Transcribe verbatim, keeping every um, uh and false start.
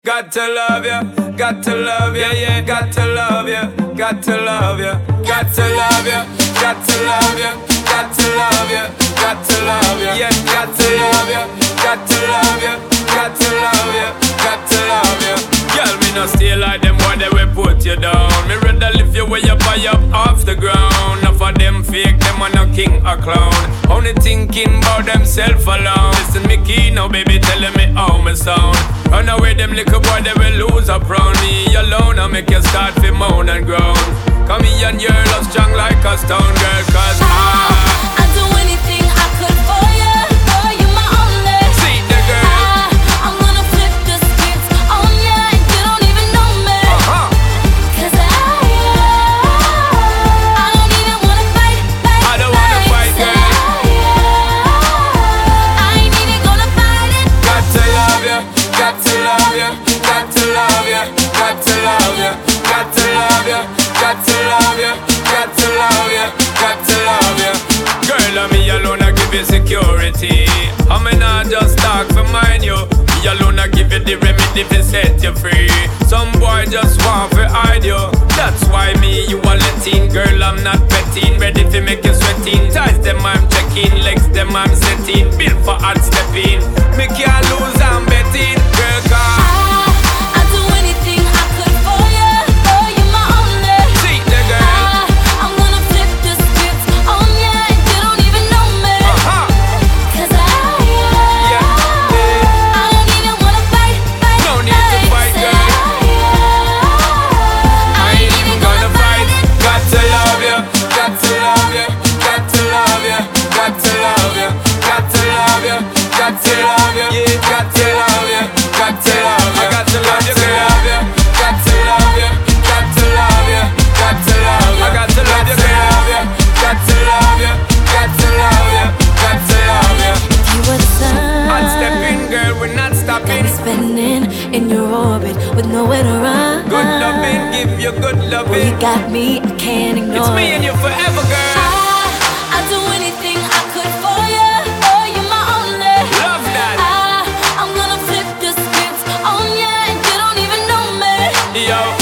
Got to love ya, got to love ya, yeah, got to love ya, got to love ya, got to love ya, got to love ya, got to love ya, got to love ya, yeah, got to love ya, got to love ya, got to love ya, got to love ya. Girl, me no stay like them boy, they will put you down. Me rather lift you way up high up off the ground. Enough of them fake, them are no king or clown. Only thinking about themself alone. Listen me key now, baby, telling me how me sound. Run away, them little boy, they will lose up round me alone. I make you start to moan and groan. Come here and you're love strong like a stone girl, cause I I'd do anything I could for you, for you my only. See the girl, I, I'm gonna flip the script on ya and you don't even know me. uh-huh. Cause I, I don't even wanna fight, fight, I don't wanna fight, Say girl. I, I ain't even gonna fight it. Got to love ya, got to love ya, got to love ya, got to love ya, got to love ya, got to love ya, got to love ya, got to love ya. Girl, I'm me alone, I give you security. I'm not just talk for mine, you. Me alone, I give you the remedy to set you free. Some boy just want to hide you. That's why me, you are letting. Girl, I'm not petting. Ready to make you sweating. Ties them, I'm checking. Legs them, I'm setting. Built for hard stepping. Me can't lose, I'm betting. Girl, come. I'd do anything I could for you, for you my only. See the girl, I, I'm gonna flip the script on ya and you don't even know me. uh-huh. Cause I, Yeah, yeah. I don't even wanna fight, fight, No need to fight, Say girl. I, I ain't even gonna fight. Got to love ya, got to love ya, got to love ya, got to love ya, got to love ya, got to love ya, yeah, got to love ya, got to love ya, got to love ya, got to love ya, got to love ya, got to love ya, got to love ya, got to love ya, got to love ya, got to love ya. you were the sun. Hot stepping, girl, we're not Got stopping. me spinning in your orbit with nowhere to run. Good loving, give you good Well, you loving. got me, I can't ignore It's me it. and you forever, girl. I, I'd do anything I could for you, for you my only. Love that. I, I'm gonna flip the script on ya and you don't even know me. Yo,